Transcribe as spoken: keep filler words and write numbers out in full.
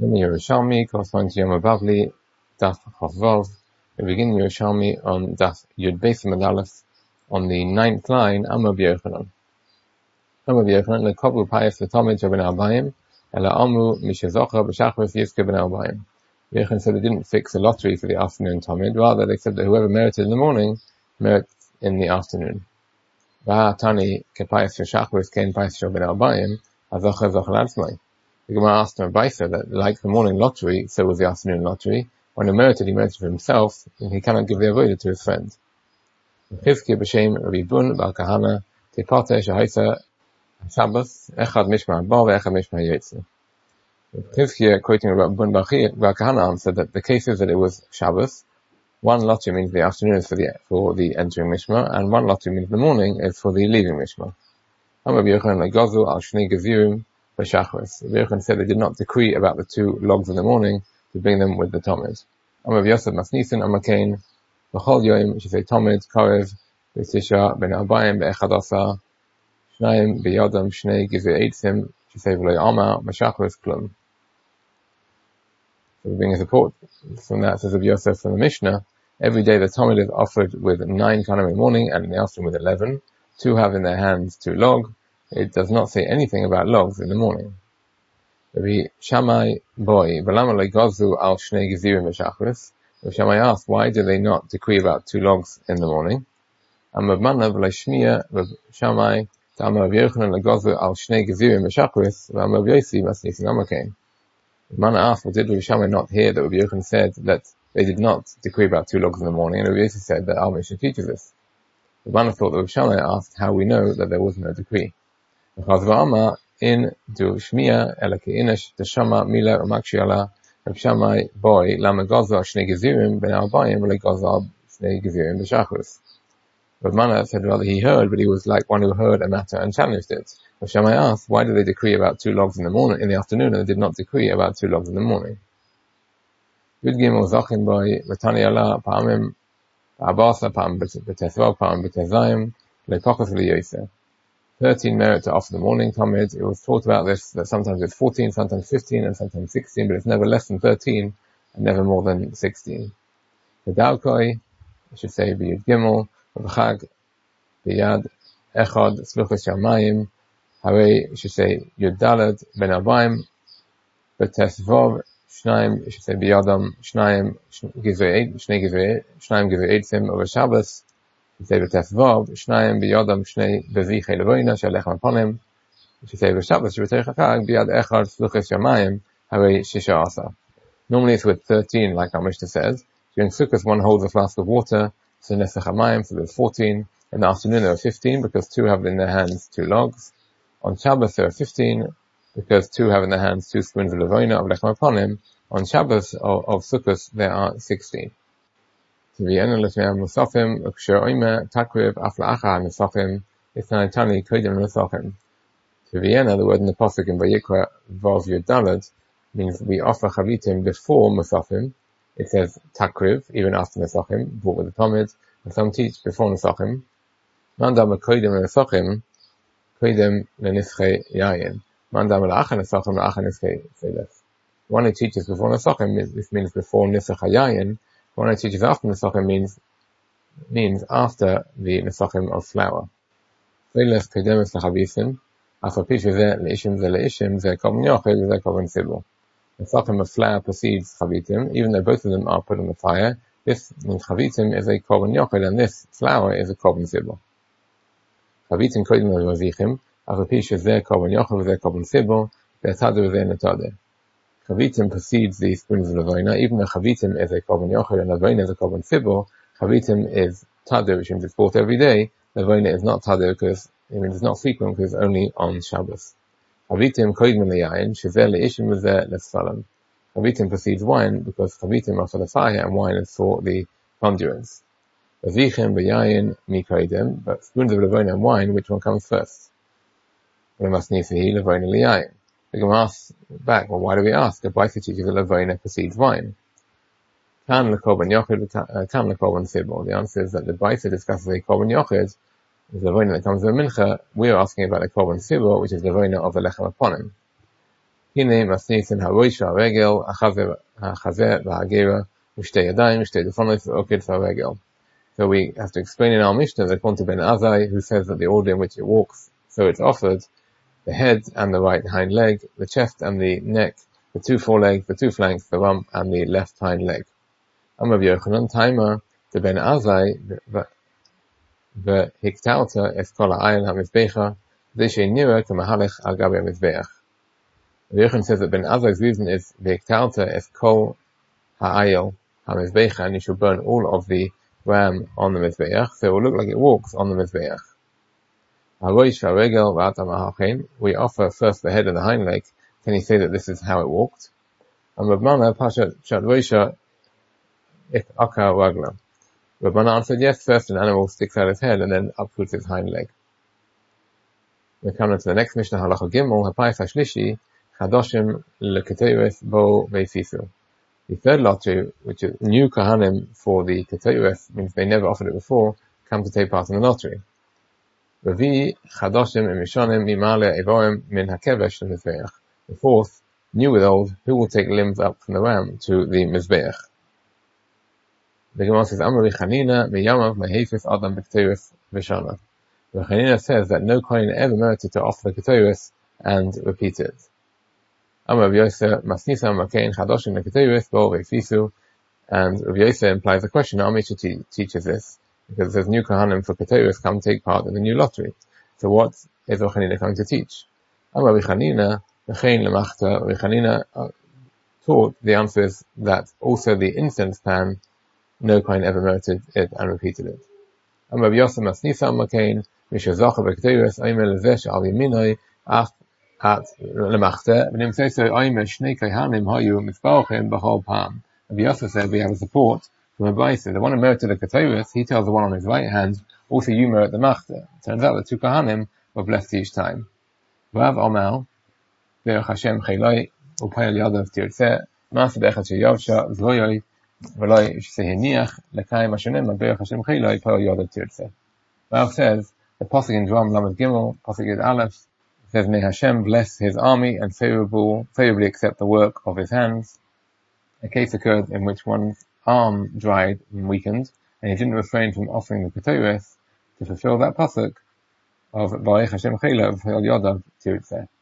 Yom Yerushalmi corresponds to Yom Bavli, Daf Chavvav. We begin Yerushalmi on Daf Yud Beis Amud Aleph on the ninth line. Amar B'Yochanan. Amar B'Yochanan lekablu payas l'tamid sheben arbayim ela amu mishezocha b'shachris yizke ben arbayim. B'Yochanan said they didn't fix a lottery for the afternoon tamid. Rather, they said that whoever merited in the morning merits in the afternoon. V'hatani kepayas v'shachris kein payas sheben arbayim azocha zocha l'adzmai. The Gemara asked him that, like the morning lottery, so was the afternoon lottery. When he merited, he merited for himself, and he cannot give the avodah to his friend. Chizkiya b'shem Rabbi Bun bar Kahana tepate shehaisa Shabbos echad mishma haba ve'echad mishma hayotze. Chizkiya, quoting Rabbi Bun bar Kahana, answered that the case is that it was Shabbos. One lottery means the afternoon is for the for the entering mishma, and one lottery means the morning is for the leaving mishma. Amar B'Yochanan legazu al shnei gezirim. B'shachris. B'Yochanan said they did not decree about the two logs in the morning to bring them with the Tomid. Amar Yosef Masnisin Amar Kain B'chol Yom she say Tomid Karev B'Tisha Ben Arbayim Be'echad Asar Shnayim B'Yadam Shnei Givei Eitzim she say V'loi Amar B'shachris Klum. So we bring a support from that, says of Yosef from the Mishnah. Every day the Tomid is offered with nine kanim in the morning and in the afternoon with eleven. Two have in their hands two log. It does not say anything about logs in the morning. Rabbi Shammai boy, V'lama legazu al shnei gezirim b'shachris. Rabbi Shammai asked, why do they not decree about two logs in the morning? Amar Mana v'leishmiya Rabbi Shammai ta'amar Rabbi Yochanan legazu al shnei gezirim b'shachris v'amar Rabbi Yosi masnisin Amar Kain. Mana asked, well, did Rabbi Shammai not hear that Rabbi Yochanan said that they did not decree about two logs in the morning, and Rabbi Yosi said that our Mishnah teaches this? Mana thought that Rabbi Shammai asked how we know that there was no decree. In do shmiya elakeinish the shama mila umakshiala Reb Shammai boy lama gaza shnei gezirim ben arbayim legaza shnei gezirim b'shachris. Reb Mana said rather he heard, but he was like one who heard a matter and challenged it. Reb Shammai asked, why did they decree about two logs in the morning in the afternoon, and they did not decree about two logs in the morning? Yud Gimel zachin boy matani ala pa'amim abasa pa'am b'tezvav pa'am b'tezayim le'pachos v'liyoseh. Thirteen merit to offer the morning Tamid. It was taught about this, that sometimes it's fourteen, sometimes fifteen, and sometimes sixteen, but it's never less than thirteen, and never more than sixteen. The Dalkoi, I should say, B'Yud Gimel, B'Chag, B'Yad, Echad, Sluchas Shamayim, Harei, I should say, Yud Dalad, Ben Arbayim, B'Tesvov, Shnaim, I should say, B'Yadam, Shnaim, Gizvei, Shnei Gizvei, Shnaim Gizvei Eitzim, over Shabbos, say b'tesvav, shnayim b'yadam shnei bevichei levoina shelechem aponim. She say b'shabbos sheb'terech hachag b'yad echad sluchas yamayim harei shisha asa. Normally it's with thirteen, like our Mishnah says. During Sukkot one holds a flask of water, so nesach hamayim, so there's fourteen. In the afternoon there are fifteen, because two have in their hands two logs. On Shabbos there are fifteen, because two have in their hands two spoons of levoina of lechem aponim. On Shabbos of, of Sukkot there are sixteen. Vienna l'smei musafim u'ksher oime takriv afla'acha musafim itnanitani kodim musafim. To Vienna, the word in the pasuk in Vayikra Vav Yud Dalad means we offer chavitim before musafim. It says takriv even after musafim, brought with the Talmud, and some teach before musafim. Mandam kodim musafim kodim lenische yayin. Mandam la'acha musafim la'acha nische seilef. One who teaches before musafim, this means before nische yayin. One who teaches after Nesachim means means after the Nesachim of flour. Ve'les kedemes lechavisim, afapish v'zeh leishim zeh leishim zeh korban yochel zeh korban sibur. Nesachim of flour precedes chavitim, even though both of them are put on the fire. This means chavitim is a korban yochel, and this flour is a korban sibur. Chavitim kodim levavichim, afapish v'zeh korban yochel zeh korban sibur, ve'tadu v'zeh netadeh. Chavitim precedes the spoons of levoina. Even though chavitim is a korban yochel and levoina is a korban sibur, chavitim is tadir, which means it's bought every day. Levoina is not tadir because I mean it's not frequent, because it's only on Shabbos. Chavitim kodim leyayin shezeh leishim v'zeh lesfalam. Chavitim precedes wine because chavitim are for the fire and wine is for the conduits. Avichim b'yayin mikodim, but spoons of levoina and wine, which one comes first? We must need to hear levoina leyayin. We can ask back, well, why do we ask? A Baisa teaches that levoina precedes wine. Kan lekorban yochid, kan lekorban sibur. The answer is that the Baisa discusses a korban yochid, is levoina that comes with a mincha. We are asking about the korban sibur, which is levoina of the lechem aponim. הנה מסניס in הראש והרגל, החזה והגרה, ושתי ידיים, ושתי דפנות ועוקד והרגל. So we have to explain in our Mishnah that according to Ben Azai, who says that the order in which it walks, so it's offered, the head and the right hind leg, the chest and the neck, the two forelegs, the two flanks, the rump and the left hind leg. Amar Yochanan Taima, the Ben Azai, והקטרת את כל העיל המזבח, כדי שנראה כמהלך על גבי המזבח. Rabbi Yochanan says that Ben Azai's reason is והקטרת את כל העיל המזבח, and you should burn all of the ram on the mizbeach, so it will look like it walks on the mizbeach. Harosh v'regel v'atam ha'achen, we offer first the head and the hind leg. Can you say that this is how it walked? And Rav Mana pashat shat rosha ik akar ragla. Rav Mana answered, yes, first an animal sticks out its head and then uproots its hind leg. We come to the next Mishnah, halacha gimel, hapayis hashlishi, chadoshim leketeiros bo veifisu. The third lottery, which is new kahanim for the keteiros, means they never offered it before, come to take part in the lottery. Ravi chadoshim imishonim mimale evorim min hakevesh lemizbeach. The fourth, new with old, who will take limbs up from the ram to the mizbeach. The Gemara says, Amar Chanina miyamav mehefis adam b'keteiros v'shana. Chanina says that no kohen ever merited to offer the keteiros and repeat it. Amar Rav Yosef masnisa makein chadoshim leketeiros bo veifisu, and Rav Yosef implies a question. Our Mishnah teaches this because it says new kahanim for keteiros come take part in the new lottery. So what is Rav Chanina coming to teach? Amar Rav Chanina v'chein lemachta. Rav Chanina taught the answer is that also the incense pan, no kohen ever merited it and repeated it. Amar Rav Yosef masnisa makein mishazacha b'keteiros oimer lezesh al yaminoi ach at lemachta v'nim seso oimer shnei kohanim hayu mitzbarachim b'chol pam. Rav Yosef said we have a support from a brayso. The one who merited the keteiros, he tells the one on his right hand, also you merit the machta. Turns out the two kohanim were blessed each time. Rav Omer Be'er Hashem Chayloi Upayel Yadav Tirtzeh Ma'aseh Be'echad Sheyavsha Zloyoi V'loi Shehiniach Lekayim Hashonim Be'er Hashem Chayloi Upayel Yadav Tirtzeh. Rav says the pasuk in Drum Lamed Gimel, pasuk is Aleph, says may Hashem bless his army and favorable, favorably accept the work of his hands. A case occurred in which one's arm dried and weakened, and he didn't refrain from offering the keteiros to fulfill that pasuk of Ba'er Hashem Chayloi Upayel Yadav Tirtzeh.